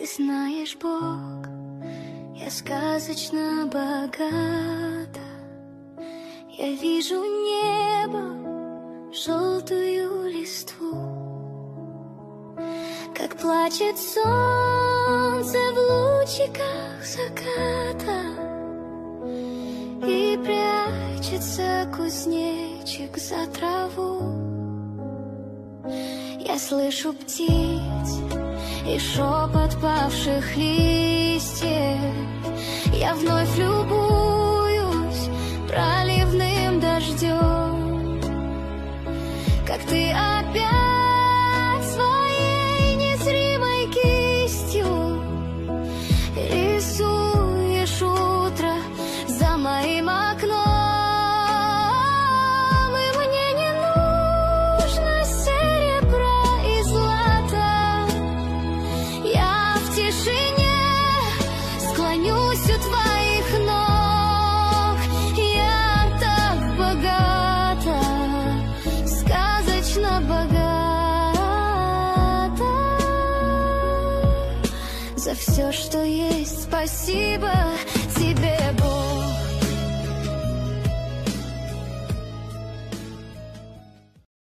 Ты знаешь, Бог, я сказочно богата. Я вижу небо, желтую листву, как плачет солнце в лучиках заката, и прячется кузнечик за траву. Я слышу птиц и шепот павших листьев. Я вновь любуюсь проливным дождем, как ты опять своей незримой кистью рисуешь утро за моим окном. И мне не нужно серебра и злата. Я в тишине склонюсь у твоих ног. Я так богата, сказочно богата. За все, что есть, спасибо.